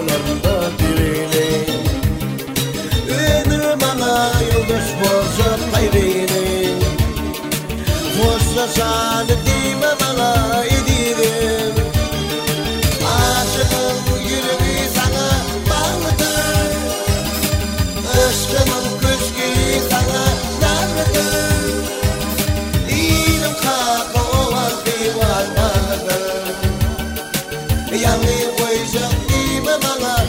rüyalarımda birini. Ömür bana yıldız bozup gayrını. Hoşça salı dime bana edirim. Aşkım yüreği sana bağlıdır. Aşkımın kuşki sana darlıdır. İlim kakı olan divan vardır. Yanı koyacak dime bana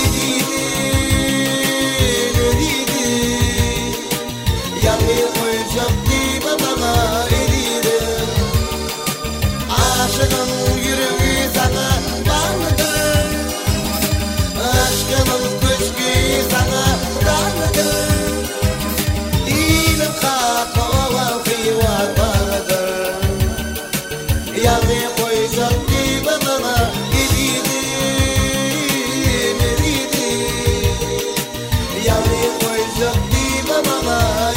aşkın yüreği sana bağlıdır. Aşkımın kuşki sana darlıdır. İlim kakı olan divan vardır. Yanı koyacak dime bana yanı koyacak dime bana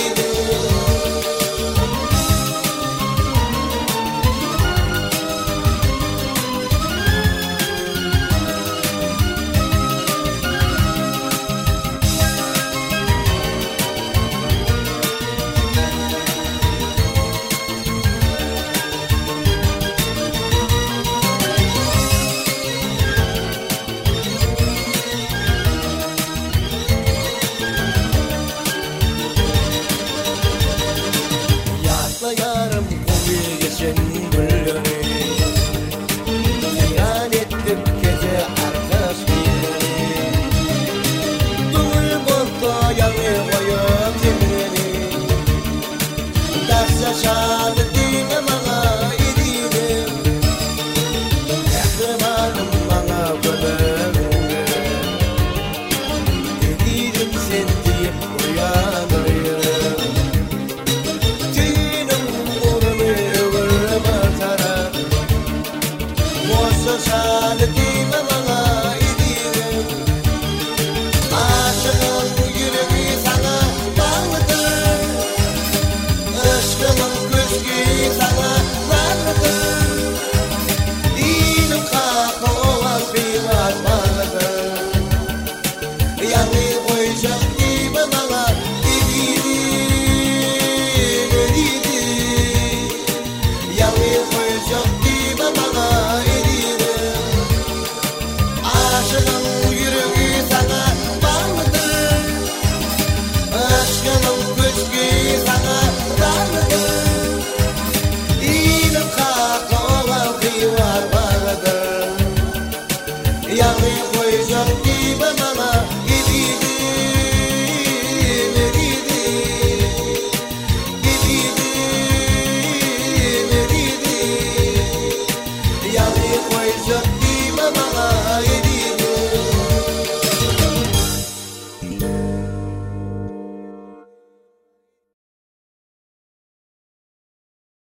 yarım koyu geçen gülleri. Ziyan ettim gece arkadaş biri. Dul buldu yanı koyup timrini. Ders yaşa